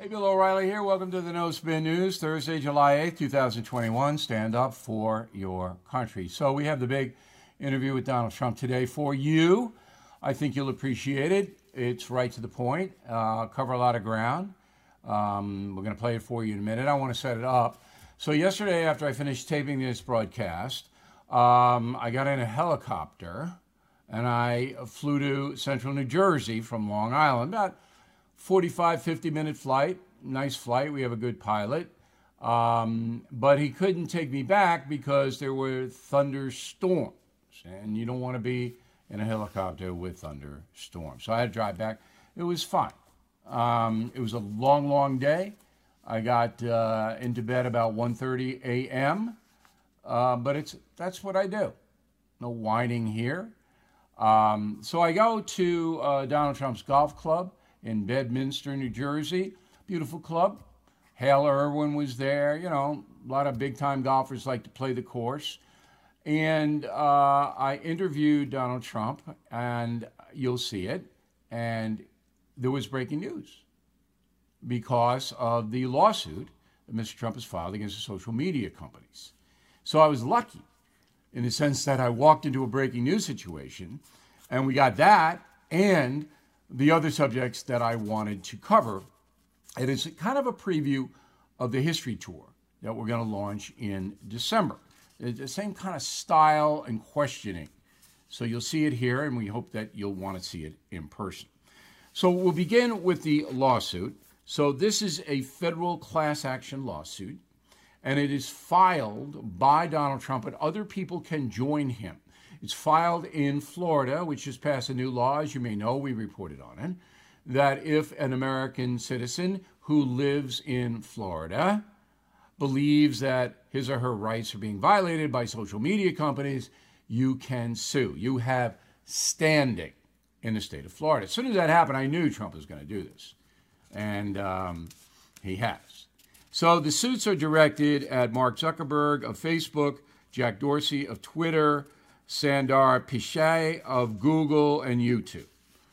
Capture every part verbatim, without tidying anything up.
Bill O'Reilly here. Welcome to the No Spin News, Thursday, July eighth, two thousand twenty-one. Stand up for your country. So we have the big interview with Donald Trump today for you. I think you'll appreciate it. It's right to the point. Uh, cover a lot of ground. Um, we're going to play it for you in a minute. I want to set it up. So yesterday, after I finished taping this broadcast, um, I got in a helicopter and I flew to central New Jersey from Long Island. About forty-five, fifty minute flight. Nice flight. We have a good pilot. Um, but he couldn't take me back because there were thunderstorms. And you don't want to be in a helicopter with thunderstorms. So I had to drive back. It was fun. Um, it was a long, long day. I got uh, into bed about one thirty a.m. Uh, but it's that's what I do. No whining here. Um, so I go to uh, Donald Trump's golf club in Bedminster, New Jersey. Beautiful club. Hale Irwin was there. You know, a lot of big-time golfers like to play the course. And uh, I interviewed Donald Trump, and you'll see it. And there was breaking news because of the lawsuit that Mister Trump has filed against the social media companies. So I was lucky in the sense that I walked into a breaking news situation, and we got that and the other subjects that I wanted to cover. It is kind of a preview of the history tour that we're going to launch in December. It's the same kind of style and questioning. So you'll see it here, and we hope that you'll want to see it in person. So we'll begin with the lawsuit. So this is a federal class action lawsuit, and it is filed by Donald Trump, but other people can join him. It's filed in Florida, which has passed a new law, as you may know, we reported on it, that if an American citizen who lives in Florida believes that his or her rights are being violated by social media companies, you can sue. You have standing in the state of Florida. As soon as that happened, I knew Trump was going to do this, and um, he has. So the suits are directed at Mark Zuckerberg of Facebook, Jack Dorsey of Twitter, Sundar Pichai of Google and YouTube.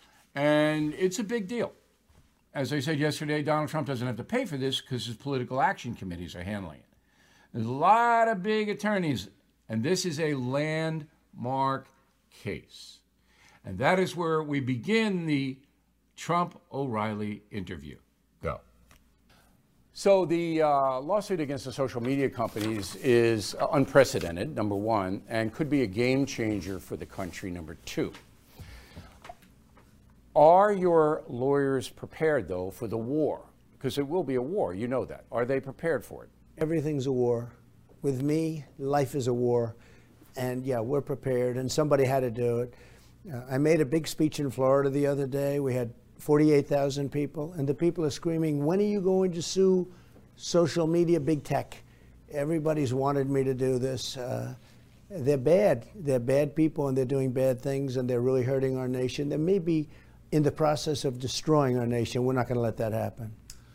And it's a big deal. As I said yesterday, Donald Trump doesn't have to pay for this because his political action committees are handling it. There's a lot of big attorneys, and this is a landmark case. And that is where we begin the Trump-O'Reilly interview. Go. So the uh, lawsuit against the social media companies is unprecedented, number one, and could be a game changer for the country, number two. Are your lawyers prepared, though, for the war? Because it will be a war, you know that. Are they prepared for it? Everything's a war. With me, life is a war. And yeah, we're prepared, and somebody had to do it. Uh, I made a big speech in Florida the other day. We had forty-eight thousand people, and the people are screaming, when are you going to sue social media big tech? Everybody's wanted me to do this. Uh, they're bad. They're bad people, and they're doing bad things, and they're really hurting our nation. They may be in the process of destroying our nation. We're not going to let that happen.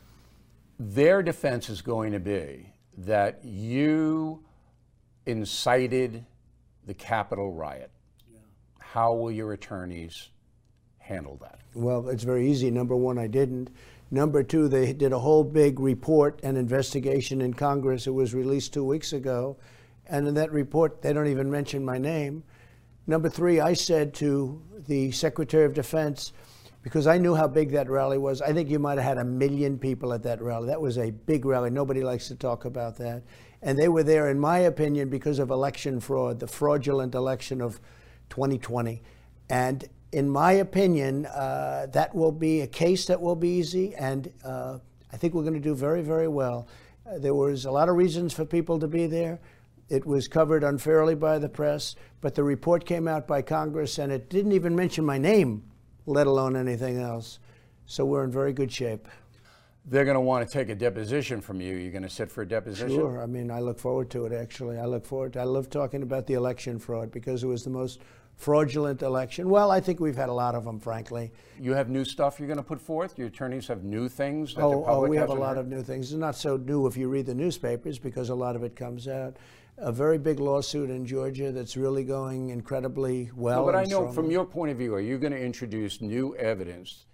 Their defense is going to be that you incited the Capitol riot. Yeah. How will your attorneys handle that? Well, it's very easy. Number one, I didn't. Number two, they did a whole big report and investigation in Congress. It was released two weeks ago. And in that report, they don't even mention my name. Number three, I said to the Secretary of Defense, because I knew how big that rally was, I think you might have had a million people at that rally. That was a big rally. Nobody likes to talk about that. And they were there, in my opinion, because of election fraud, the fraudulent election of twenty twenty. And in my opinion, uh, that will be a case that will be easy, and uh, I think we're going to do very, very well. Uh, there was a lot of reasons for people to be there. It was covered unfairly by the press, but the report came out by Congress, and it didn't even mention my name, let alone anything else. So we're in very good shape. They're going to want to take a deposition from you. You're going to sit for a deposition? Sure. I mean, I look forward to it, actually. I look forward to it. I love talking about the election fraud because it was the most fraudulent election. Well, I think we've had a lot of them, frankly. You have new stuff you're going to put forth? Your attorneys have new things that oh, the public Oh, we have a hasn't lot heard? of new things. It's not so new if you read the newspapers because a lot of it comes out. A very big lawsuit in Georgia that's really going incredibly well. No, but I know strongly. from your point of view, are you going to introduce new evidence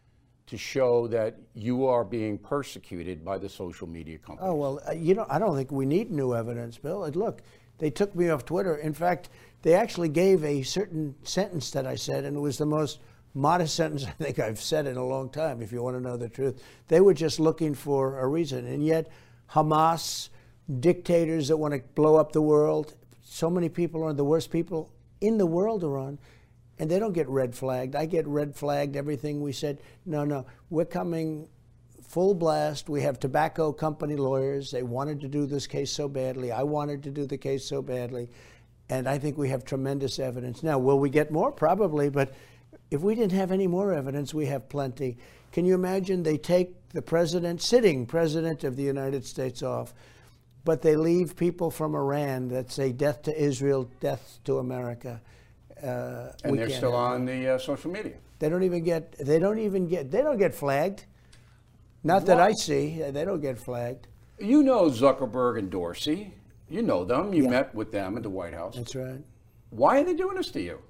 to show that you are being persecuted by the social media companies? Oh, well, uh, you know, I don't think we need new evidence, Bill. And look, they took me off Twitter. In fact, they actually gave a certain sentence that I said, and it was the most modest sentence I think I've said in a long time, if you want to know the truth. They were just looking for a reason. And yet, Hamas, dictators that want to blow up the world, so many people are the worst people in the world are on. And they don't get red flagged. I get red flagged everything we said. No, no, we're coming full blast. We have tobacco company lawyers. They wanted to do this case so badly. I wanted to do the case so badly. And I think we have tremendous evidence. Now, will we get more? Probably. But if we didn't have any more evidence, we have plenty. Can you imagine they take the president, sitting president of the United States off, but they leave people from Iran that say death to Israel, death to America. Uh, and they're still on the uh, social media. They don't even get. They don't even get. They don't get flagged. Not that I see. They don't get flagged. You know Zuckerberg and Dorsey. You know them. You Yeah. met with them at the White House. That's right. Why are they doing this to you?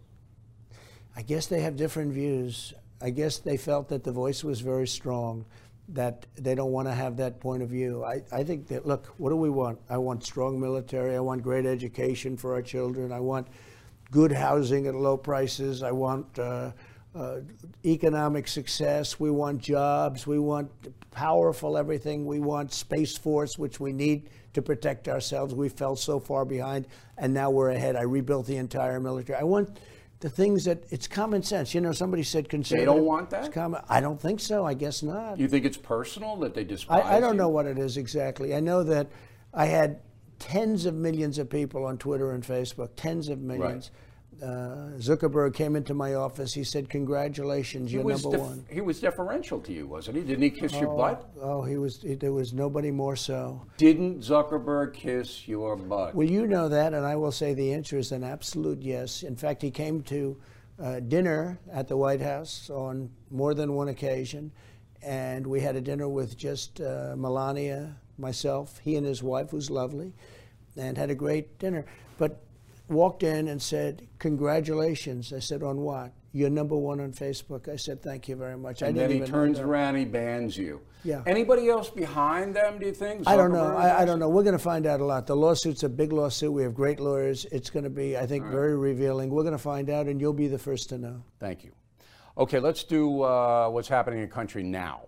I guess they have different views. I guess they felt that the voice was very strong, that they don't want to have that point of view. I, I think that, look, what do we want? I want strong military. I want great education for our children. I want good housing at low prices. I want uh, uh, economic success. We want jobs. We want powerful everything. We want Space Force, which we need to protect ourselves. We fell so far behind, and now we're ahead. I rebuilt the entire military. I want the things that, it's common sense. You know, somebody said conservative. They don't want that? It's common. I don't think so. I guess not. You think it's personal that they despise I, I don't you? know what it is exactly. I know that I had tens of millions of people on Twitter and Facebook, tens of millions. Uh, Zuckerberg came into my office. He said, "Congratulations, He you're was number def- one." He was deferential to you, wasn't he? Didn't he kiss your Oh, butt? oh, he was. He, there was nobody more so. Didn't Zuckerberg kiss your butt? Well, you know that, and I will say the answer is an absolute yes. In fact, he came to uh, dinner at the White House on more than one occasion, and we had a dinner with just uh, Melania, myself, he and his wife, who's lovely, and had a great dinner. But walked in and said, "Congratulations." I said, "On what?" "You're number one on Facebook." I said, "Thank you very much." And I then didn't he even turns know that. around, he bans you. Yeah. Anybody else behind them, do you think? I don't know. Zuckerberg I, I has- don't know. We're going to find out a lot. The lawsuit's a big lawsuit. We have great lawyers. It's going to be, I think, very revealing. We're going to find out, and you'll be the first to know. Thank you. Okay, let's do uh, what's happening in the country now.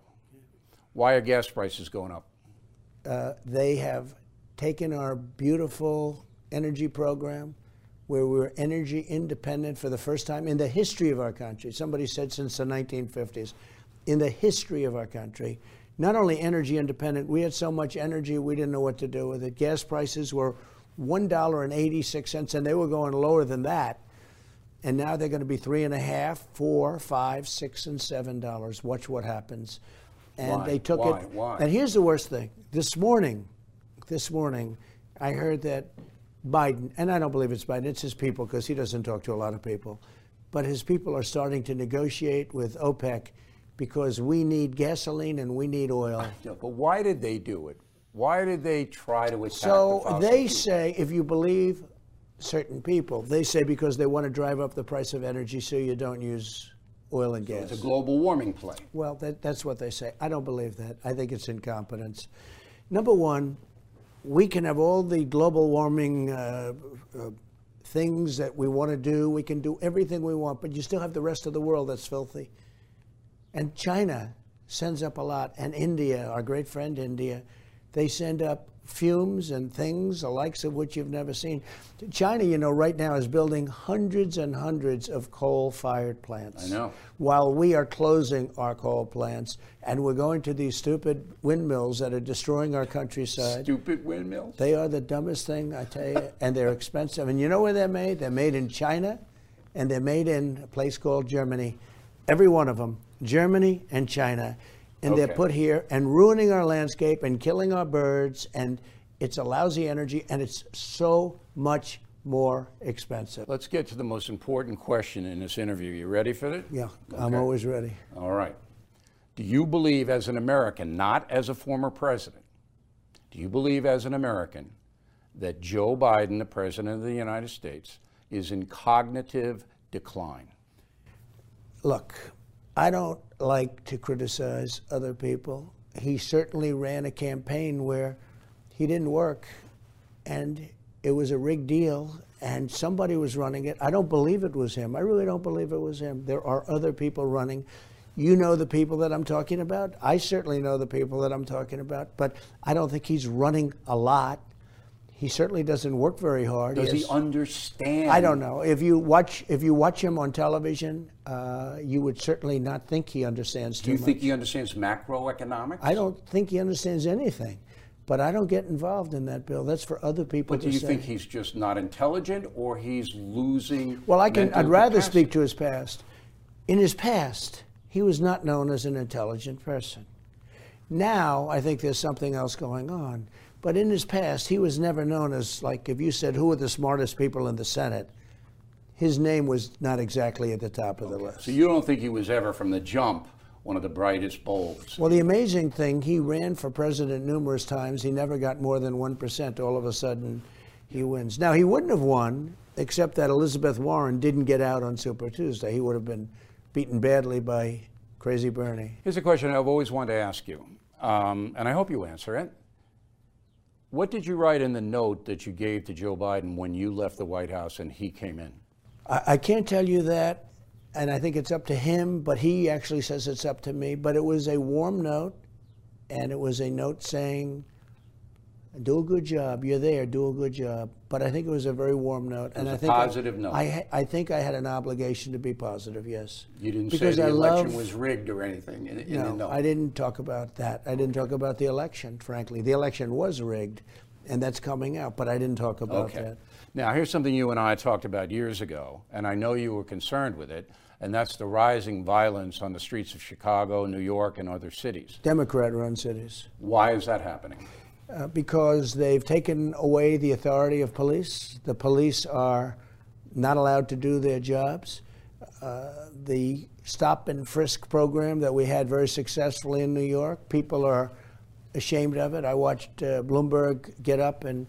Why are gas prices going up? Uh, they have taken our beautiful energy program, where we're energy independent for the first time in the history of our country. Somebody said since the nineteen fifties. In the history of our country, not only energy independent, we had so much energy we didn't know what to do with it. Gas prices were one dollar and eighty-six cents, and they were going lower than that. And now they're going to be three and a half, four, five, six, and seven dollars. Watch what happens. And Why? they took Why? it. Why? And here's the worst thing. This morning, this morning, I heard that Biden, and I don't believe it's Biden, it's his people, because he doesn't talk to a lot of people, but his people are starting to negotiate with OPEC because we need gasoline and we need oil. Yeah, but why did they do it? Why did they try to attack the So fossil they fuels? say, if you believe certain people, they say because they want to drive up the price of energy so you don't use oil and gas. It's a global warming play. Well, that, that's what they say. I don't believe that. I think it's incompetence. Number one, we can have all the global warming uh, uh, things that we want to do. We can do everything we want, but you still have the rest of the world that's filthy. And China sends up a lot, and India, our great friend India, they send up fumes and things, the likes of which you've never seen. China, you know, right now is building hundreds and hundreds of coal-fired plants. I know. While we are closing our coal plants, and we're going to these stupid windmills that are destroying our countryside. Stupid windmills. They are the dumbest thing, I tell you, and they're expensive. And you know where they're made? They're made in China, and they're made in a place called Germany. Every one of them, Germany and China. And Okay. they're put here and ruining our landscape and killing our birds, and it's a lousy energy, and it's so much more expensive. Let's get to the most important question in this interview. You ready for it? Yeah, I'm Okay. always ready. All right. Do you believe, as an American, not as a former president, do you believe, as an American, that Joe Biden, the President of the United States, is in cognitive decline? Look, I don't like to criticize other people. He certainly ran a campaign where he didn't work, and it was a rigged deal, and somebody was running it. I don't believe it was him. I really don't believe it was him. There are other people running. You know the people that I'm talking about. I certainly know the people that I'm talking about, but I don't think he's running a lot. He certainly doesn't work very hard. Does he, he has, understand? I don't know. If you watch, if you watch him on television, uh, you would certainly not think he understands too Do you much. think he understands macroeconomics? I don't think he understands anything. But I don't get involved in that, Bill. That's for other people But to do you say. think he's just not intelligent, or he's losing? Well, I can. mental I'd rather capacity? speak to his past. In his past, he was not known as an intelligent person. Now, I think there's something else going on. But in his past, he was never known as, like, if you said, who are the smartest people in the Senate, his name was not exactly at the top of the list. So you don't think he was ever, from the jump, one of the brightest bulbs? Well, the amazing thing, he ran for president numerous times. He never got more than one percent. All of a sudden, he wins. Now, he wouldn't have won, except that Elizabeth Warren didn't get out on Super Tuesday. He would have been beaten badly by Crazy Bernie. Here's a question I've always wanted to ask you, um, and I hope you answer it. What did you write in the note that you gave to Joe Biden when you left the White House and he came in? I, I can't tell you that, and I think it's up to him, but he actually says it's up to me. But it was a warm note, and it was a note saying, do a good job. You're there. Do a good job. But I think it was a very warm note. It and was I a think positive I, note. I, I think I had an obligation to be positive, yes. You didn't Because say the I election love- was rigged or anything in, in No, the note. I didn't talk about that. I didn't talk about the election, frankly. The election was rigged, and that's coming out, but I didn't talk about Okay. that. Now, here's something you and I talked about years ago, and I know you were concerned with it, and that's the rising violence on the streets of Chicago, New York, and other cities. Democrat-run cities. Why is that happening? Uh, because they've taken away the authority of police. The police are not allowed to do their jobs. Uh, the stop and frisk program that we had very successfully in New York, people are ashamed of it. I watched uh, Bloomberg get up and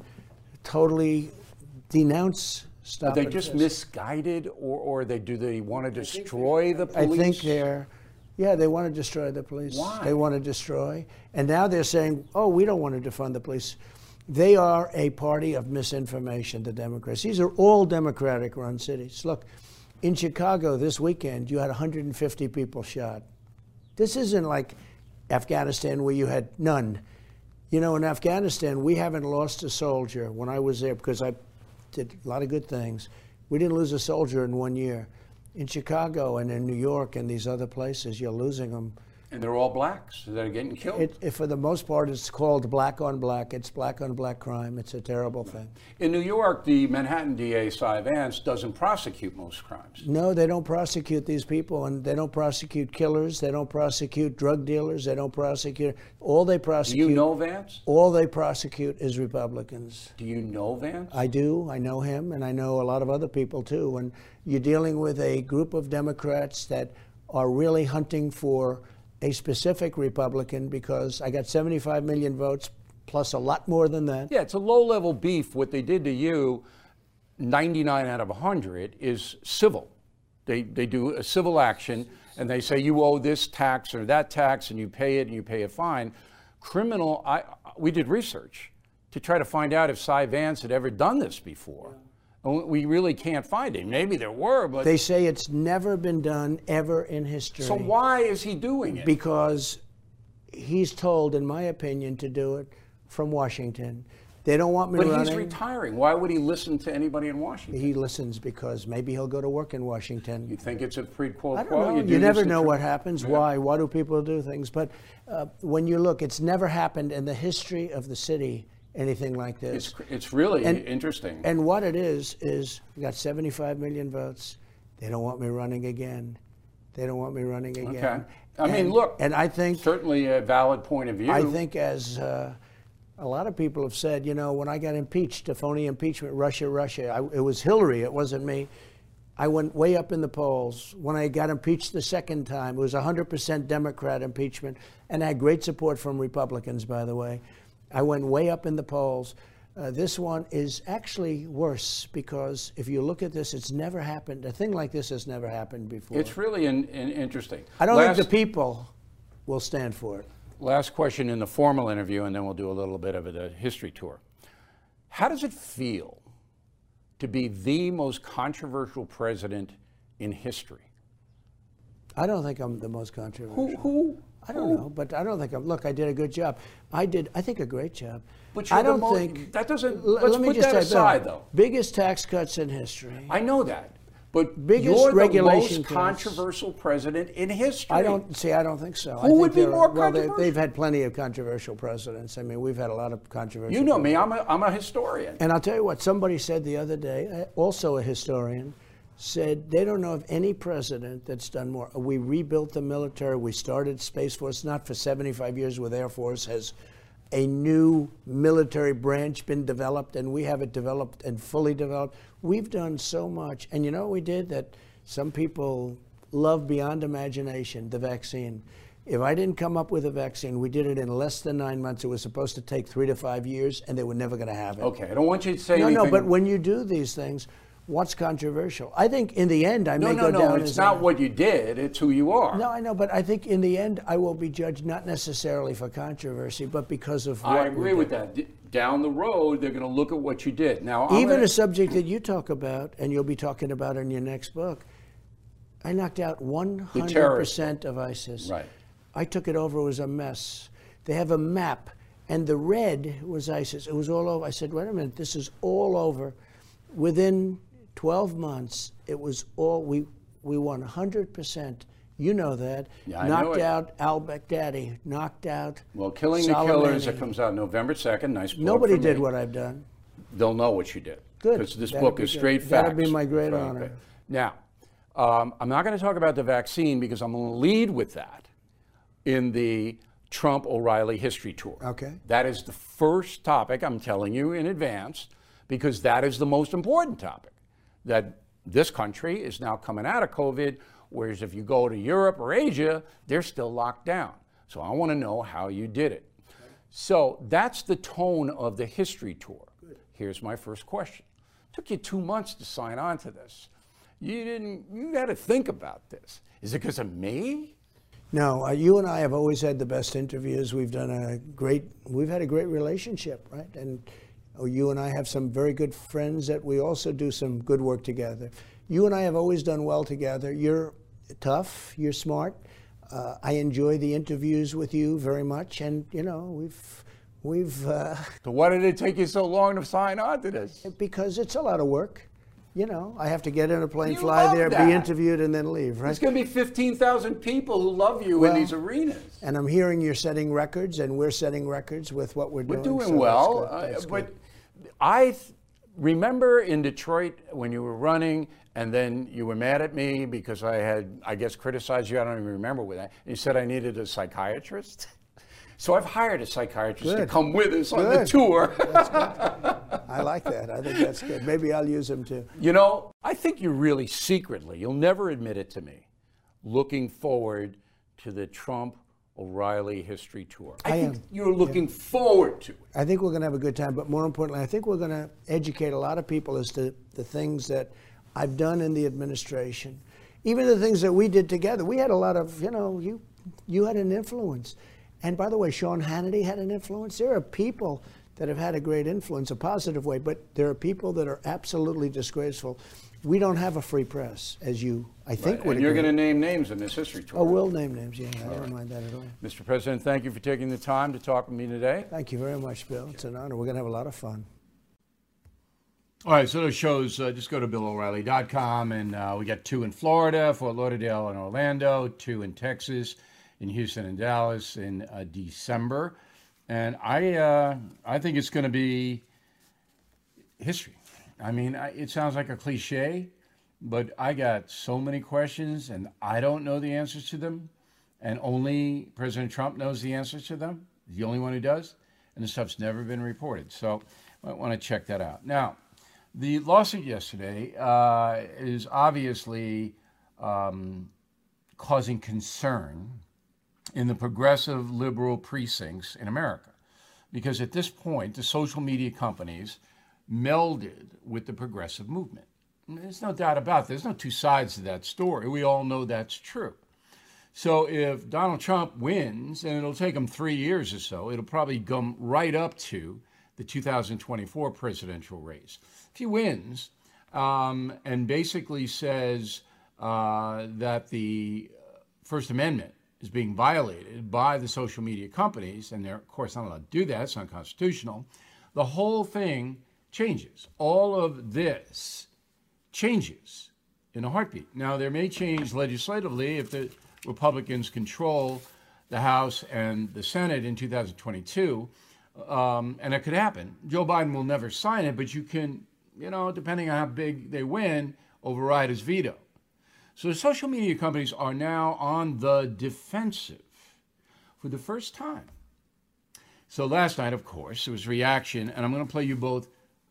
totally denounce stop Are they and just frisk. misguided, or, or they do they want to destroy the I police? think they're, yeah, they want to destroy the police. Why? They want to destroy. And now they're saying, oh, we don't want to defund the police. They are a party of misinformation, the Democrats. These are all Democratic-run cities. Look, in Chicago this weekend, you had one hundred fifty people shot. This isn't like Afghanistan where you had none. You know, in Afghanistan, we haven't lost a soldier when I was there, because I did a lot of good things. We didn't lose a soldier in one year. In Chicago and in New York and these other places, you're losing them. And they're all blacks that are getting killed. It, it, for the most part, it's called black on black. It's black on black crime. It's a terrible thing. In New York, the Manhattan D A, Cy Vance, doesn't prosecute most crimes. No, they don't prosecute these people, and they don't prosecute killers. They don't prosecute drug dealers. They don't prosecute. All they Do prosecute. you know Vance? All they prosecute is Republicans. Do you know Vance? I do. I know him, and I know a lot of other people too. And you're dealing with a group of Democrats that are really hunting for a specific Republican, because I got seventy-five million votes, plus a lot more than that. Yeah, it's a low-level beef. What they did to you, ninety-nine out of one hundred, is civil. They, they do a civil action, and they say you owe this tax or that tax, and you pay it, and you pay a fine. Criminal, I, we did research to try to find out if Cy Vance had ever done this before. And we really can't find him. Maybe there were, but... They say it's never been done ever in history. So why is he doing it? Because he's told, in my opinion, to do it from Washington. They don't want me But running. he's retiring. Why would he listen to anybody in Washington? He listens because maybe he'll go to work in Washington. You think it's a quid pro I quo? don't know. do You, this never to know tr- what happens. Yeah. Why? Why do people do things? But uh, when you look, it's never happened in the history of the city, anything like this. It's, it's really And- interesting. And what it is, is we got seventy-five million votes. They don't want me running again. They don't want me running again. Okay. I mean, And- look, And I think, certainly a valid point of view. I think as uh, a lot of people have said, you know, when I got impeached, a phony impeachment, Russia, Russia, I, it was Hillary, it wasn't me. I went way up in the polls. When I got impeached the second time, it was one hundred percent Democrat impeachment, and I had great support from Republicans, by the way. I went way up in the polls. Uh, this one is actually worse because if you look at this, it's never happened. A thing like this has never happened before. It's really in, in interesting. I don't last, think the people will stand for it. Last question in the formal interview, and then we'll do a little bit of a history tour. How does it feel to be the most controversial president in history? I don't think I'm the most controversial. Who? who I don't who? know, but I don't think I'm. Look, I did a good job. I did, I think, a great job. But you're I don't the mo- think that doesn't. l- Let's let me put just that say, Bill, aside, though. Biggest tax cuts in history. I know that, but Biggest you're the regulation most cuts. controversial president in history. I don't see. I don't think so. I Who think would be there more are, well, they, controversial? they've had plenty of controversial presidents. I mean, we've had a lot of controversial. You know me. I'm a I'm a historian. And I'll tell you what. Somebody said the other day, uh, also a historian, said they don't know of any president that's done more. We rebuilt the military. We started Space Force. Not for seventy-five years with Air Force has a new military branch been developed, and we have it developed and fully developed. We've done so much. And you know what we did that some people love beyond imagination? The vaccine. If I didn't come up with a vaccine, we did it in less than nine months. It was supposed to take three to five years, and they were never going to have it. Okay, I don't want you to say No, anything. no, but when you do these things, what's controversial? I think in the end, I no, may no, go no. down It's as not a, what you did. It's who you are. No, I know, but I think in the end, I will be judged not necessarily for controversy, but because of what I we agree with did. that. D- Down the road, they're going to look at what you did. Now, I'm Even gonna, a subject that you talk about, and you'll be talking about in your next book, I knocked out one hundred percent of ISIS. Right. I took it over. It was a mess. They have a map, and the red was ISIS. It was all over. I said, wait a minute, this is all over. Within twelve months, it was all, we, we won one hundred percent. You know that. Yeah, I know knocked it. out al-Baghdadi, knocked out well, Killing the Killers, that Soleimani. comes out November second. Nice plug Nobody for did me. what I've done. They'll know what you did. Good. Because this That'd book be is good. straight facts. That'd be my great Right, honor. okay. Now, um, I'm not going to talk about the vaccine because I'm going to lead with that in the Trump O'Reilly history tour. Okay. That is the first topic I'm telling you in advance because that is the most important topic. That this country is now coming out of COVID, whereas if you go to Europe or Asia, they're still locked down. So I want to know how you did it. So that's the tone of the history tour. Good. Here's my first question. It took you two months to sign on to this. You didn't, you had to think about this. Is it because of me? No, uh, you and I have always had the best interviews. We've done a great, we've had a great relationship, right? And oh, you and I have some very good friends that we also do some good work together. You and I have always done well together. You're tough, you're smart. Uh, I enjoy the interviews with you very much, and you know, we've, we've. Uh, So why did it take you so long to sign on to this? because it's a lot of work. You know, I have to get in a plane, You fly love there, that. be interviewed, and then leave, right? There's going to be fifteen thousand people who love you Well, in these arenas. And I'm hearing you're setting records, and we're setting records with what we're, We're doing. doing so well, that's good. uh, That's but good. I th- remember in Detroit when you were running, and then you were mad at me because I had, I guess, criticized you. I don't even remember with that. You said I needed a psychiatrist. So I've hired a psychiatrist to Good. come with us on the Good. tour. I like that. I think that's good. Maybe I'll use them too. You know, I think you're really secretly, you'll never admit it to me, looking forward to the Trump O'Reilly history tour. I, I think am. you're looking forward to it. I think we're going to have a good time, but more importantly, I think we're going to educate a lot of people as to the things that I've done in the administration, even the things that we did together. We had a lot of, you know, you you had an influence. And by the way, Sean Hannity had an influence. There are people that have had a great influence, a positive way, but there are people that are absolutely disgraceful. We don't have a free press, as you, I think, Right. would And you're agree. going to name names in this history tour. Oh, we'll name names, yeah. I don't mind that at all. Mister President, thank you for taking the time to talk with me today. Thank you very much, Bill. It's an honor. We're going to have a lot of fun. All right, so those shows, uh, just go to bill o'reilly dot com, and uh, we got two in Florida, Fort Lauderdale and Orlando, two in Texas, in Houston and Dallas in uh, December. And I, uh, I think it's going to be history. I mean, I, it sounds like a cliche, but I got so many questions, and I don't know the answers to them, and only President Trump knows the answers to them. He's the only one who does, and the stuff's never been reported. So I want to check that out. Now, the lawsuit yesterday uh, is obviously um, causing concern in the progressive liberal precincts in America, because at this point, the social media companies melded with the progressive movement. There's no doubt about it. There's no two sides to that story. We all know that's true. So if Donald Trump wins, and it'll take him three years or so, it'll probably come right up to the two thousand twenty-four presidential race. If he wins um, and basically says uh, that the First Amendment is being violated by the social media companies, and they're, of course, not allowed to do that, it's unconstitutional, the whole thing changes. All of this changes in a heartbeat. Now, there may change legislatively if the Republicans control the House and the Senate in two thousand twenty-two, um, and it could happen. Joe Biden will never sign it, but you can, you know, depending on how big they win, override his veto. So the social media companies are now on the defensive for the first time. So last night, of course, there was reaction, and I'm going to play you both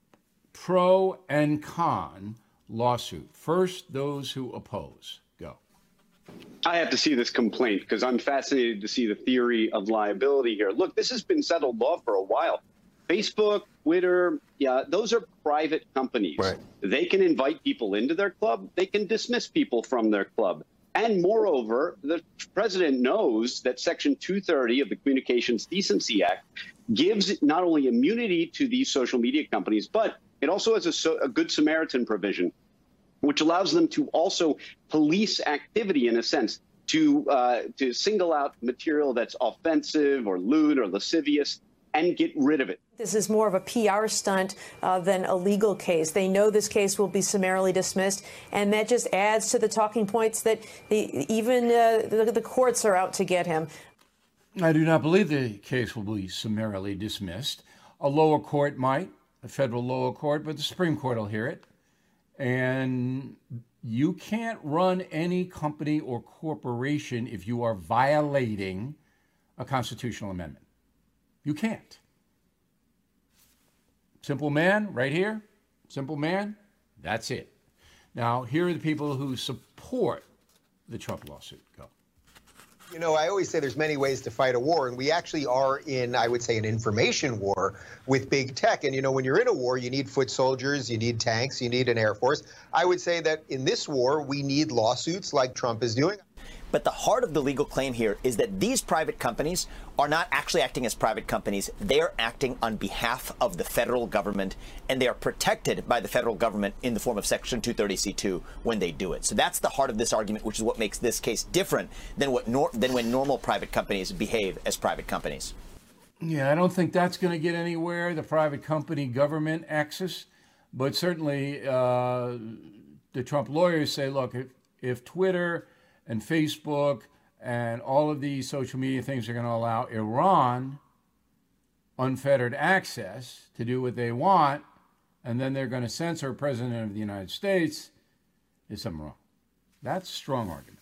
pro and con lawsuit. First, those who oppose. Go. I have to see this complaint because I'm fascinated to see the theory of liability here. Look, this has been settled law for a while. Facebook, Twitter, yeah, those are private companies. Right. They can invite people into their club. They can dismiss people from their club. And moreover, the president knows that Section two thirty of the Communications Decency Act gives not only immunity to these social media companies, but it also has a, so, a Good Samaritan provision, which allows them to also police activity in a sense, to uh, to single out material that's offensive or lewd or lascivious and get rid of it. This is more of a P R stunt uh, than a legal case. They know this case will be summarily dismissed, and that just adds to the talking points that the, even uh, the, the courts are out to get him. I do not believe the case will be summarily dismissed. A lower court might, a federal lower court, but the Supreme Court will hear it. And you can't run any company or corporation if you are violating a constitutional amendment. You can't. Simple man, right here. Simple man, that's it. Now, here are the people who support the Trump lawsuit. Go. You know, I always say there's many ways to fight a war, and we actually are in, I would say, an information war with big tech. And, you know, when you're in a war, you need foot soldiers, you need tanks, you need an air force. I would say that in this war, we need lawsuits like Trump is doing. But the heart of the legal claim here is that these private companies are not actually acting as private companies. They are acting on behalf of the federal government, and they are protected by the federal government in the form of Section two thirty C two when they do it. So that's the heart of this argument, which is what makes this case different than what nor- than when normal private companies behave as private companies. Yeah, I don't think that's going to get anywhere, the private company government axis. But certainly uh, the Trump lawyers say, look, if, if Twitter and Facebook and all of these social media things are going to allow Iran unfettered access to do what they want, and then they're going to censor a president of the United States, there's something wrong. That's a strong argument.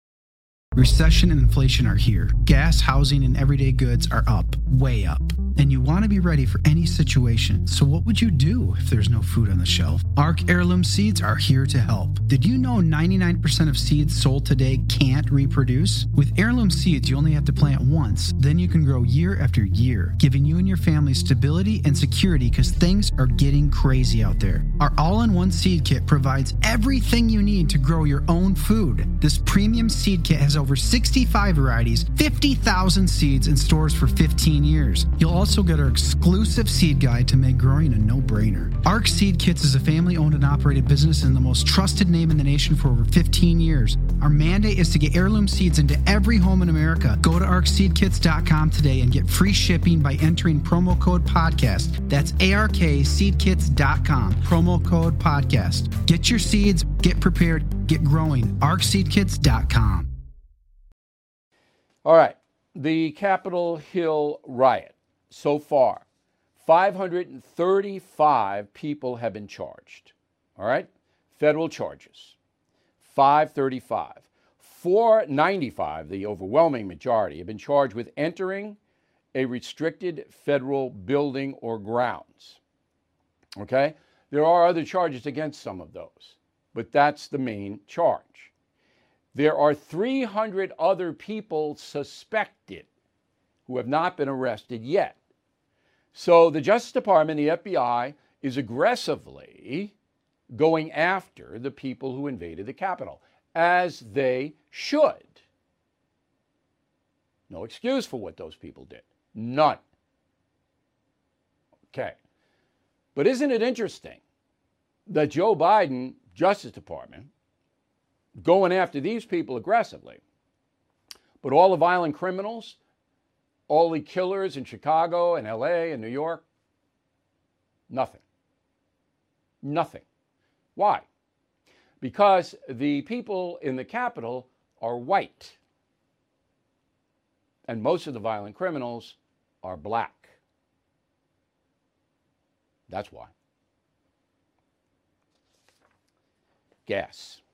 Recession and inflation are here. Gas, housing, and everyday goods are up, way up. And you want to be ready for any situation. So what would you do if there's no food on the shelf? Arc Heirloom Seeds are here to help. Did you know ninety-nine percent of seeds sold today can't reproduce? With Heirloom Seeds, you only have to plant once. Then you can grow year after year, giving you and your family stability and security because things are getting crazy out there. Our all-in-one seed kit provides everything you need to grow your own food. This premium seed kit has over sixty-five varieties, fifty thousand seeds in stores for fifteen years. You'll also get our exclusive seed guide to make growing a no-brainer. Arc Seed Kits is a family-owned and operated business and the most trusted name in the nation for over fifteen years. Our mandate is to get heirloom seeds into every home in America. Go to arc seed kits dot com today and get free shipping by entering promo code podcast. That's A R K seed kits dot com, promo code podcast. Get your seeds, get prepared, get growing. arc seed kits dot com. All right, the Capitol Hill riot. So far, five hundred thirty-five people have been charged. All right, federal charges. five thirty-five. four ninety-five, the overwhelming majority, have been charged with entering a restricted federal building or grounds. Okay, there are other charges against some of those, but that's the main charge. There are three hundred other people suspected who have not been arrested yet. So the Justice Department, the F B I, is aggressively going after the people who invaded the Capitol, as they should. No excuse for what those people did. None. Okay. But isn't it interesting that Joe Biden, Justice Department, going after these people aggressively, but all the violent criminals, all the killers in Chicago and L A and New York, nothing. Nothing. Why? Because the people in the Capitol are white. And most of the violent criminals are black. That's why. Gas.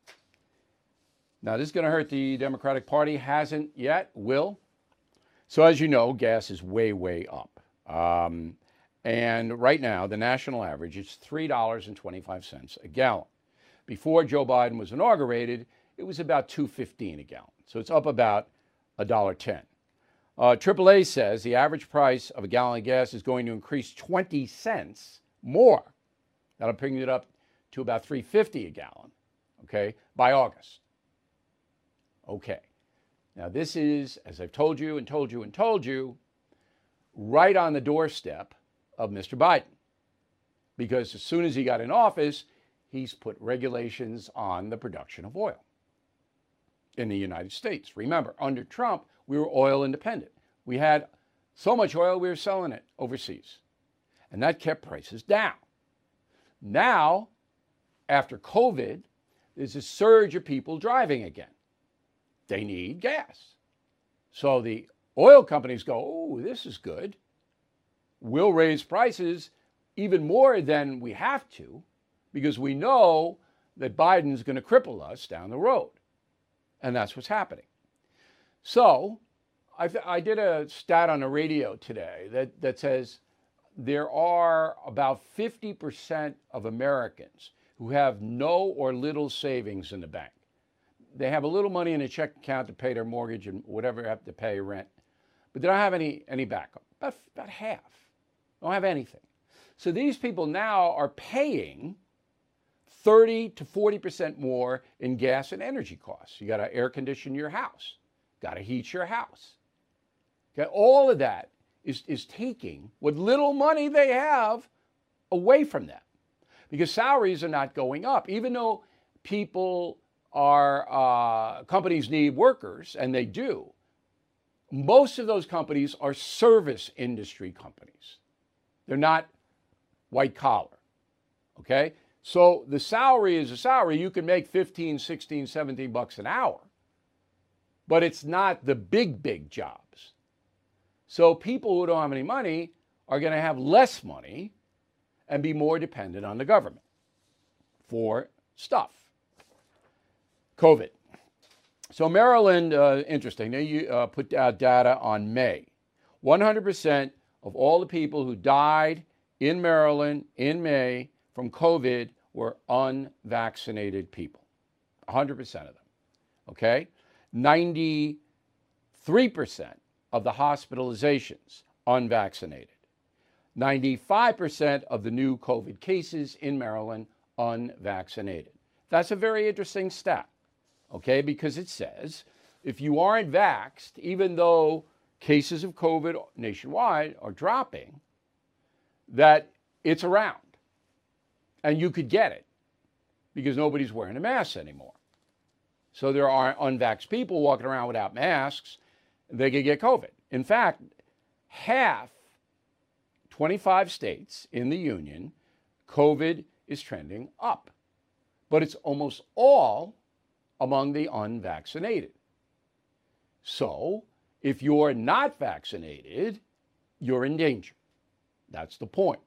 Now, this is going to hurt the Democratic Party. Hasn't yet, will. So, as you know, gas is way, way up. Um, and right now, the national average is three dollars and twenty-five cents a gallon. Before Joe Biden was inaugurated, it was about two dollars and fifteen cents a gallon. So it's up about one dollar and ten cents. Uh, triple A says the average price of a gallon of gas is going to increase twenty cents more. That'll bring it up to about three dollars and fifty cents a gallon, okay, by August. Okay. Now, this is, as I've told you and told you and told you, right on the doorstep of Mister Biden. Because as soon as he got in office, he's put regulations on the production of oil in the United States. Remember, under Trump, we were oil independent. We had so much oil, we were selling it overseas. And that kept prices down. Now, after COVID, there's a surge of people driving again. They need gas. So the oil companies go, oh, this is good. We'll raise prices even more than we have to because we know that Biden's going to cripple us down the road. And that's what's happening. So I, th- I did a stat on the radio today that, that says there are about fifty percent of Americans who have no or little savings in the bank. They have a little money in a check account to pay their mortgage and whatever they have to pay rent, but they don't have any, any backup. About, about half don't have anything. So these people now are paying thirty to forty percent more in gas and energy costs. You got to air condition your house, got to heat your house. Okay, all of that is, is taking what little money they have away from them because salaries are not going up, even though people are, uh, companies need workers, and they do. Most of those companies are service industry companies. They're not white collar, okay? So the salary is a salary. You can make fifteen, sixteen, seventeen bucks an hour, but it's not the big, big jobs. So people who don't have any money are going to have less money and be more dependent on the government for stuff. COVID. So Maryland, uh, interesting, they uh, put out data on May. one hundred percent of all the people who died in Maryland in May from COVID were unvaccinated people. one hundred percent of them, okay? ninety-three percent of the hospitalizations, unvaccinated. ninety-five percent of the new COVID cases in Maryland, unvaccinated. That's a very interesting stat. Okay, because it says if you aren't vaxxed, even though cases of COVID nationwide are dropping, that it's around and you could get it because nobody's wearing a mask anymore. So there are unvaxxed people walking around without masks, they could get COVID. In fact, half, twenty-five states in the union, COVID is trending up, but it's almost all among the unvaccinated. So, if you're not vaccinated, you're in danger. That's the point.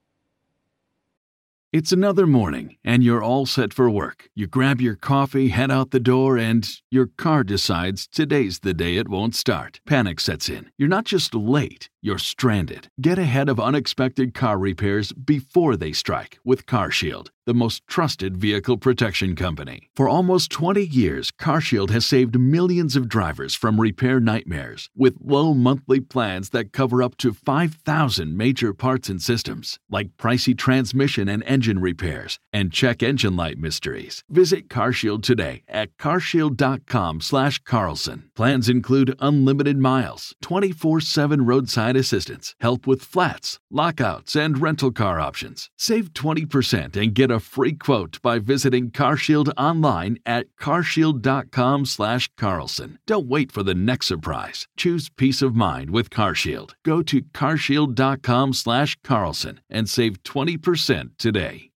It's another morning, and you're all set for work. You grab your coffee, head out the door, and your car decides today's the day it won't start. Panic sets in. You're not just late, you're stranded. Get ahead of unexpected car repairs before they strike with CarShield. the most trusted vehicle protection company. For almost twenty years, CarShield has saved millions of drivers from repair nightmares with low monthly plans that cover up to five thousand major parts and systems, like pricey transmission and engine repairs and check engine light mysteries. Visit CarShield today at carshield.com slash Carlson. Plans include unlimited miles, twenty-four seven roadside assistance, help with flats, lockouts, and rental car options. Save twenty percent and get a free quote by visiting CarShield online at carshield.com slash Carlson. Don't wait for the next surprise. Choose peace of mind with CarShield. Go to carshield.com slash Carlson and save twenty percent today.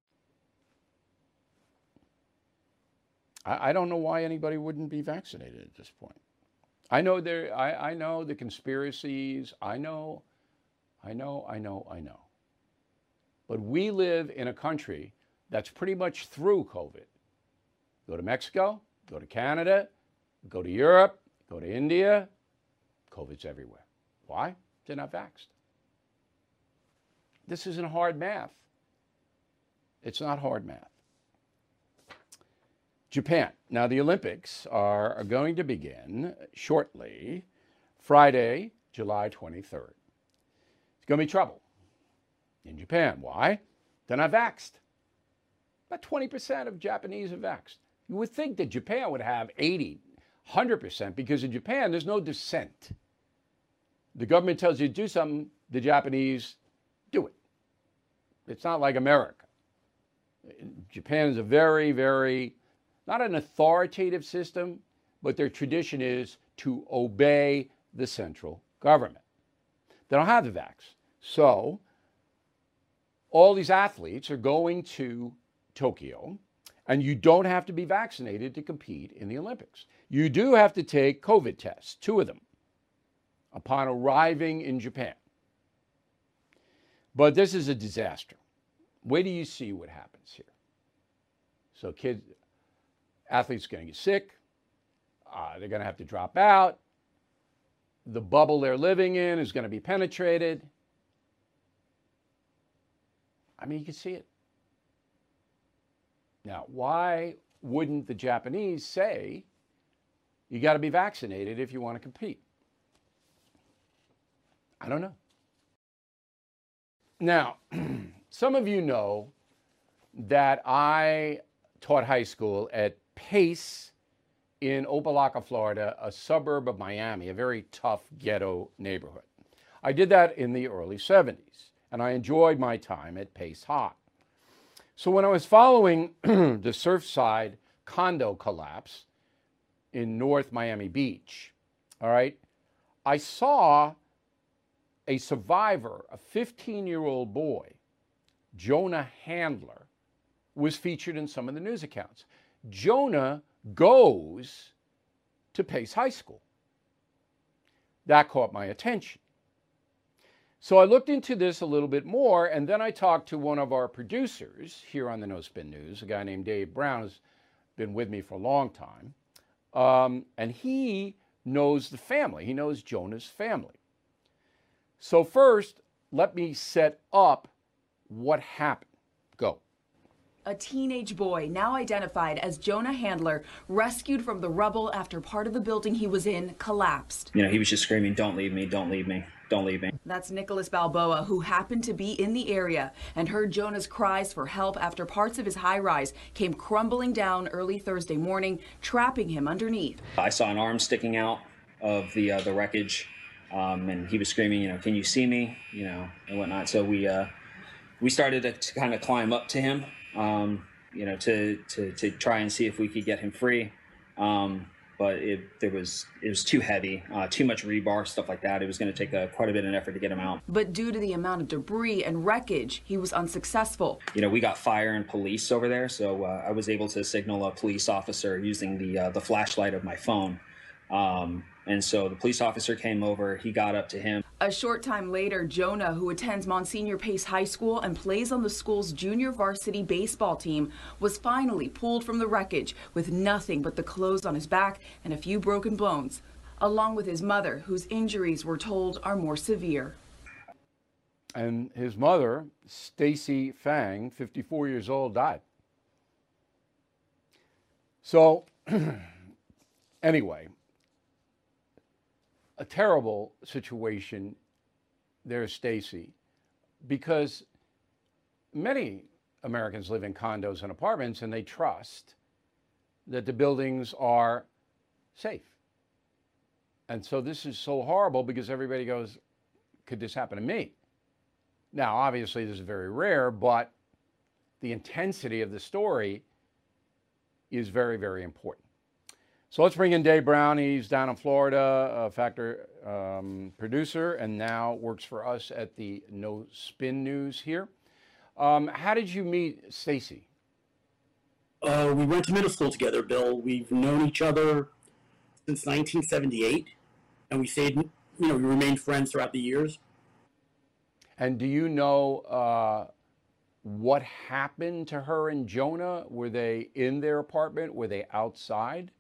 I, I don't know why anybody wouldn't be vaccinated at this point. I know there. I, I know the conspiracies. I know, I know, I know, I know. But we live in a country that's pretty much through COVID. Go to Mexico, go to Canada, go to Europe, go to India. COVID's everywhere. Why? They're not vaxxed. This isn't hard math. It's not hard math. Japan. Now, the Olympics are, are going to begin shortly, Friday, July twenty-third. It's going to be trouble in Japan. Why? They're not vaxxed. About twenty percent of Japanese are vaxxed. You would think that Japan would have eighty, one hundred percent, because in Japan, there's no dissent. The government tells you to do something, the Japanese do it. It's not like America. Japan is a very, very, not an authoritative system, but their tradition is to obey the central government. They don't have the vax. So all these athletes are going to Tokyo, and you don't have to be vaccinated to compete in the Olympics. You do have to take COVID tests, two of them, upon arriving in Japan. But this is a disaster. Wait till you see what happens here. So kids, athletes are going to get sick. Uh, they're going to have to drop out. The bubble they're living in is going to be penetrated. I mean, you can see it. Now, why wouldn't the Japanese say you got to be vaccinated if you want to compete? I don't know. Now, some of you know that I taught high school at Pace in Opelika, Florida, a suburb of Miami, a very tough ghetto neighborhood. I did that in the early seventies, and I enjoyed my time at Pace High. So when I was following the Surfside condo collapse in North Miami Beach, all right, I saw a survivor, a fifteen-year-old boy, Jonah Handler, was featured in some of the news accounts. Jonah goes to Pace High School. That caught my attention. So I looked into this a little bit more, and then I talked to one of our producers here on the No Spin News, a guy named Dave Brown, who's been with me for a long time. Um, and he knows the family. He knows Jonah's family. So first, let me set up what happened. Go. A teenage boy, now identified as Jonah Handler, rescued from the rubble after part of the building he was in collapsed. You know, he was just screaming, "Don't leave me, don't leave me, don't leave me." That's Nicholas Balboa, who happened to be in the area and heard Jonah's cries for help after parts of his high-rise came crumbling down early Thursday morning, trapping him underneath. I saw an arm sticking out of the uh, the wreckage, um, and he was screaming, you know, "Can you see me?" You know, and whatnot. So we uh, we started to, to kind of climb up to him. Um, you know, to, to, to try and see if we could get him free. Um, but it, there was, it was too heavy, uh, too much rebar, stuff like that. It was going to take a, quite a bit of effort to get him out. But due to the amount of debris and wreckage, he was unsuccessful. You know, we got fire and police over there, so uh, I was able to signal a police officer using the, uh, the flashlight of my phone. Um, and so the police officer came over, he got up to him. A short time later, Jonah, who attends Monsignor Pace High School and plays on the school's junior varsity baseball team, was finally pulled from the wreckage with nothing but the clothes on his back and a few broken bones, along with his mother, whose injuries, we're told, are more severe. And his mother, Stacy Fang, fifty-four years old, died. So, anyway, a terrible situation there, Stacy, because many Americans live in condos and apartments and they trust that the buildings are safe. And so this is so horrible because everybody goes, could this happen to me? Now, obviously, this is very rare, but the intensity of the story is very, very important. So let's bring in Dave Brown. He's down in Florida, a Factor um, producer, and now works for us at the No Spin News here. Um, how did you meet Stacy? Uh, we went to middle school together, Bill. We've known each other since nineteen seventy-eight, and we stayed, you know, we remained friends throughout the years. And do you know uh, what happened to her and Jonah? Were they in their apartment? Were they outside?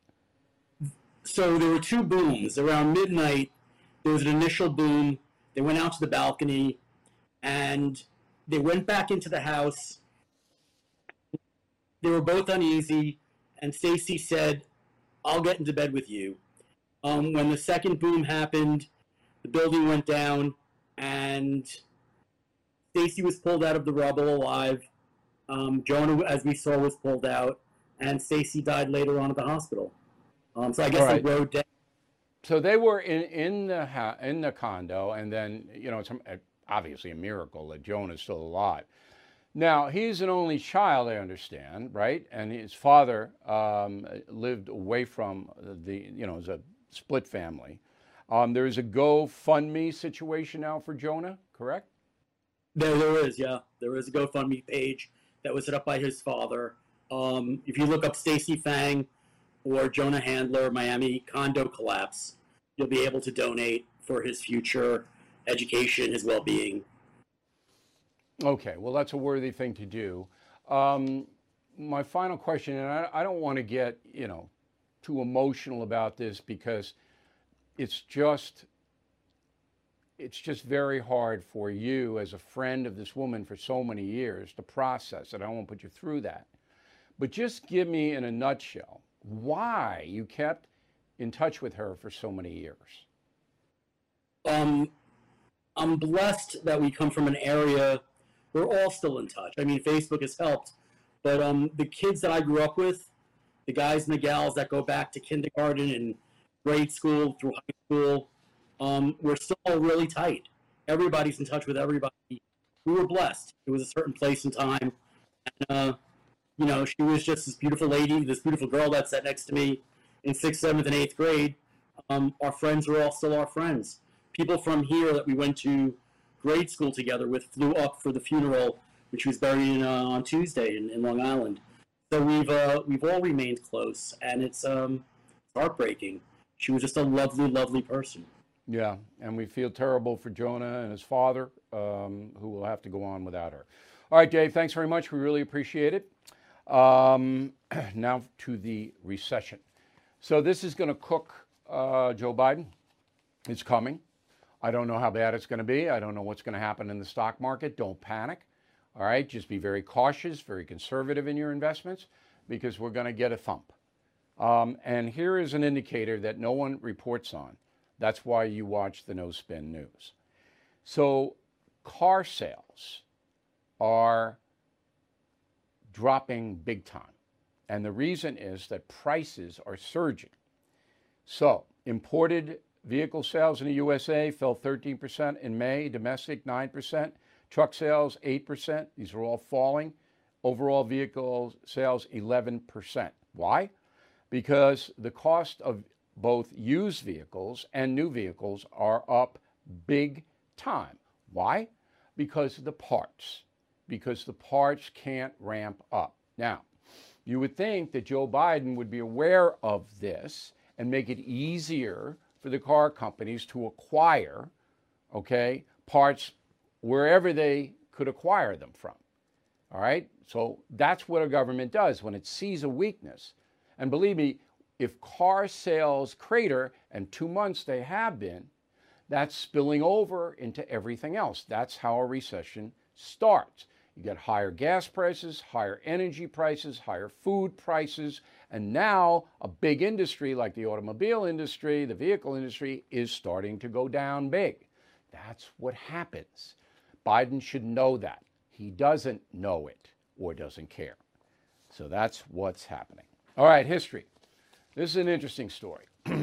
So there were two booms. Around midnight, there was an initial boom. They went out to the balcony, and they went back into the house. They were both uneasy, and Stacy said, I'll get into bed with you. Um, when the second boom happened, the building went down, and Stacy was pulled out of the rubble alive. Um, Jonah, as we saw, was pulled out, and Stacy died later on at the hospital. Um, so I guess right. they rode down. So they were in in the ha- in the condo, and then you know it's obviously a miracle that Jonah's still alive. Now he's an only child, I understand, right? And his father um, lived away from the you know it was a split family. Um, there is a GoFundMe situation now for Jonah, correct? There, there is, yeah. There is a GoFundMe page that was set up by his father. Um, if you look up Stacy Fang or Jonah Handler, Miami condo collapse, you'll be able to donate for his future education, his well-being. Okay, well, that's a worthy thing to do. Um, my final question, and I, I don't want to get, you know, too emotional about this because it's just, it's just very hard for you as a friend of this woman for so many years to process it. I won't put you through that. But just give me in a nutshell why you kept in touch with her for so many years. Um, I'm blessed that we come from an area we're all still in touch. I mean, Facebook has helped, but um, the kids that I grew up with, the guys and the gals that go back to kindergarten and grade school through high school, um, we're still really tight. Everybody's in touch with everybody. We were blessed. It was a certain place and time. And, uh, you know, she was just this beautiful lady, this beautiful girl that sat next to me in sixth, seventh, and eighth grade. Um, our friends were all still our friends. People from here that we went to grade school together with flew up for the funeral, which was buried in, uh, on Tuesday in, in Long Island. So we've uh, we've all remained close, and it's um, heartbreaking. She was just a lovely, lovely person. Yeah, and we feel terrible for Jonah and his father, um, who will have to go on without her. All right, Dave, thanks very much. We really appreciate it. Um, now to the recession. So this is going to cook uh, Joe Biden. It's coming. I don't know how bad it's going to be. I don't know what's going to happen in the stock market. Don't panic. All right, just be very cautious, very conservative in your investments, because we're going to get a thump. Um, and here is an indicator that no one reports on. That's why you watch the No Spin News. So car sales are dropping big time. And the reason is that prices are surging. So imported vehicle sales in the U S A fell thirteen percent in May, domestic nine percent, truck sales eight percent. These are all falling. Overall vehicle sales eleven percent. Why? Because the cost of both used vehicles and new vehicles are up big time. Why? Because of the parts. Because the parts can't ramp up. Now, you would think that Joe Biden would be aware of this and make it easier for the car companies to acquire, okay, parts wherever they could acquire them from. All right? So that's what a government does when it sees a weakness. And believe me, if car sales crater, and two months they have been, that's spilling over into everything else. That's how a recession starts. You get higher gas prices, higher energy prices, higher food prices, and now a big industry like the automobile industry, the vehicle industry, is starting to go down big. That's what happens. Biden should know that. He doesn't know it or doesn't care. So that's what's happening. All right, history. This is an interesting story.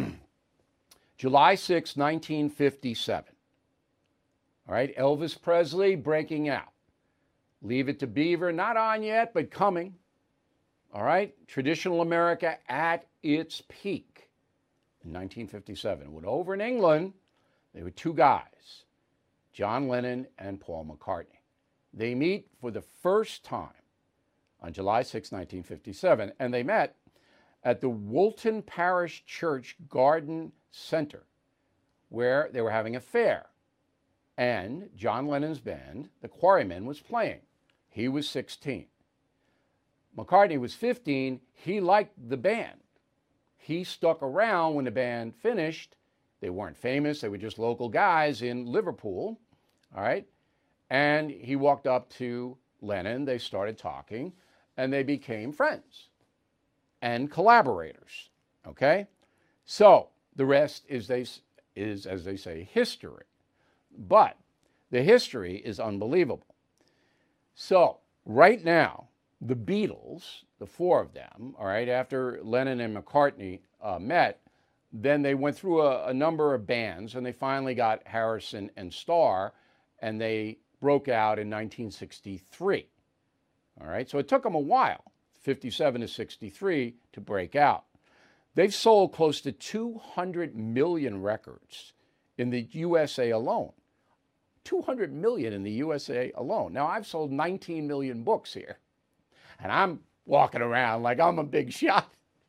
July sixth, nineteen fifty-seven. All right, Elvis Presley breaking out. Leave It to Beaver, not on yet, but coming. All right, traditional America at its peak in nineteen fifty-seven. When over in England, there were two guys, John Lennon and Paul McCartney. They meet for the first time on July sixth, nineteen fifty-seven, and they met at the Woolton Parish Church Garden Center, where they were having a fair. And John Lennon's band, the Quarrymen, was playing. He was sixteen. McCartney was fifteen. He liked the band. He stuck around when the band finished. They weren't famous. They were just local guys in Liverpool. All right. And he walked up to Lennon. They started talking, and they became friends and collaborators. Okay. So the rest is, they, is, as they say, history. But the history is unbelievable. So right now, the Beatles, the four of them, all right, after Lennon and McCartney uh, met, then they went through a, a number of bands, and they finally got Harrison and Starr, and they broke out in nineteen sixty-three. All right, so it took them a while, fifty-seven to sixty-three, to break out. They've sold close to two hundred million records in the U S A alone. two hundred million in the U S A alone. Now, I've sold nineteen million books here, and I'm walking around like I'm a big shot.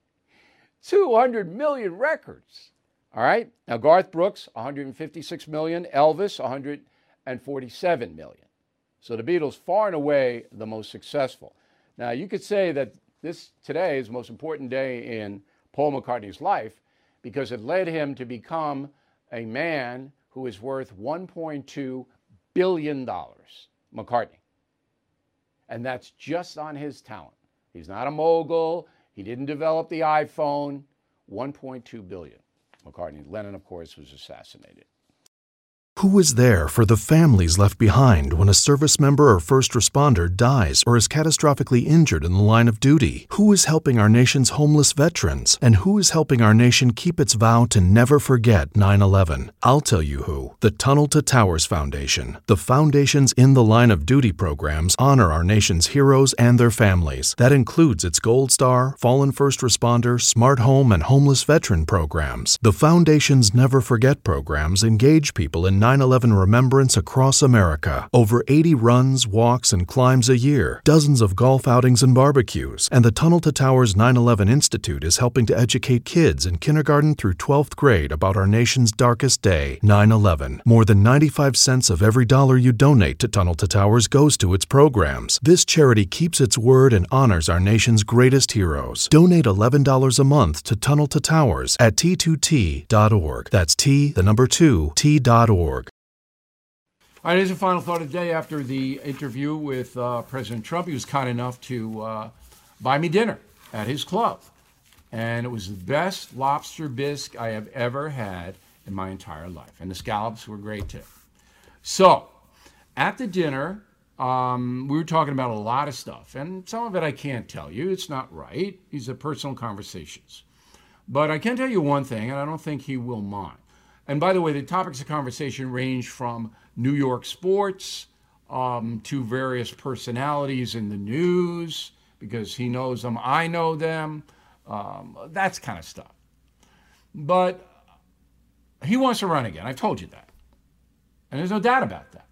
two hundred million records. All right. Now, Garth Brooks, one hundred fifty-six million. Elvis, one hundred forty-seven million. So the Beatles, far and away the most successful. Now, you could say that this today is the most important day in Paul McCartney's life because it led him to become a man who is worth one point two billion dollars, McCartney. And that's just on his talent. He's not a mogul. He didn't develop the iPhone. one point two billion dollars. McCartney. Lennon, of course, was assassinated. Who is there for the families left behind when a service member or first responder dies or is catastrophically injured in the line of duty? Who is helping our nation's homeless veterans? And who is helping our nation keep its vow to never forget nine eleven? I'll tell you who. The Tunnel to Towers Foundation. The foundation's In the Line of Duty programs honor our nation's heroes and their families. That includes its Gold Star, Fallen First Responder, Smart Home, and Homeless Veteran programs. The foundation's Never Forget programs engage people in nine eleven remembrance across America. Over eighty runs, walks, and climbs a year, dozens of golf outings and barbecues, and the Tunnel to Towers nine eleven Institute is helping to educate kids in kindergarten through twelfth grade about our nation's darkest day, nine eleven. More than ninety-five cents of every dollar you donate to Tunnel to Towers goes to its programs. This charity keeps its word and honors our nation's greatest heroes. Donate eleven dollars a month to Tunnel to Towers at T two T dot org. That's T, the number two, T dot org. All right, here's a final thought of the day after the interview with uh, President Trump. He was kind enough to uh, buy me dinner at his club. And it was the best lobster bisque I have ever had in my entire life. And the scallops were great, too. So, at the dinner, um, we were talking about a lot of stuff. And some of it I can't tell you. It's not right. These are personal conversations. But I can tell you one thing, and I don't think he will mind. And by the way, the topics of conversation range from New York sports um, to various personalities in the news, because he knows them, I know them, um, that's kind of stuff. But he wants to run again. I've told you that. And there's no doubt about that.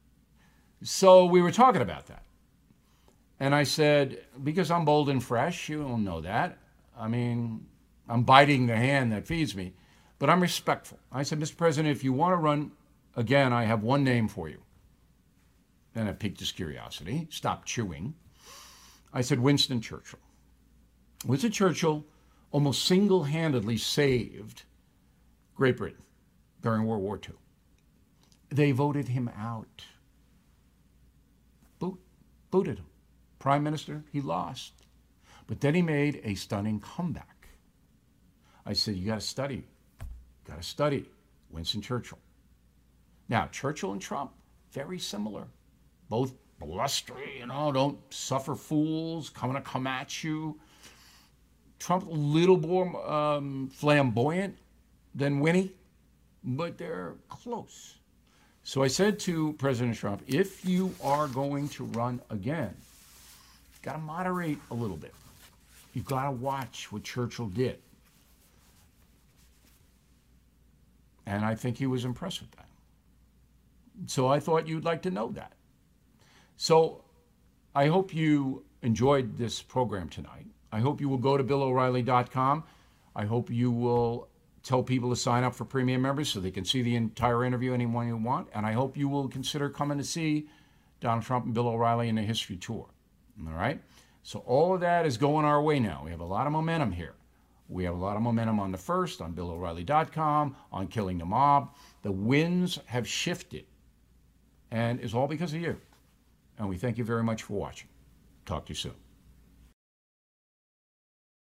So we were talking about that. And I said, because I'm bold and fresh, you don't know that. I mean, I'm biting the hand that feeds me. But I'm respectful. I said, Mister President, if you want to run again, I have one name for you. Then I piqued his curiosity, stopped chewing. I said, Winston Churchill. Winston Churchill almost single-handedly saved Great Britain during World War Two. They voted him out. Boot, booted him. Prime Minister, he lost. But then he made a stunning comeback. I said, you got to study. Got to study Winston Churchill. Now, Churchill and Trump, very similar. Both blustery, you know, don't suffer fools, coming to come at you. Trump a little more um, flamboyant than Winnie, but they're close. So I said to President Trump, if you are going to run again, you've got to moderate a little bit. You've got to watch what Churchill did. And I think he was impressed with that. So I thought you'd like to know that. So I hope you enjoyed this program tonight. I hope you will go to Bill O'Reilly dot com. I hope you will tell people to sign up for premium members so they can see the entire interview anyone you want. And I hope you will consider coming to see Donald Trump and Bill O'Reilly in a history tour. All right? So all of that is going our way now. We have a lot of momentum here. We have a lot of momentum on the first, on Bill O'Reilly dot com, on Killing the Mob. The winds have shifted. And it's all because of you. And we thank you very much for watching. Talk to you soon.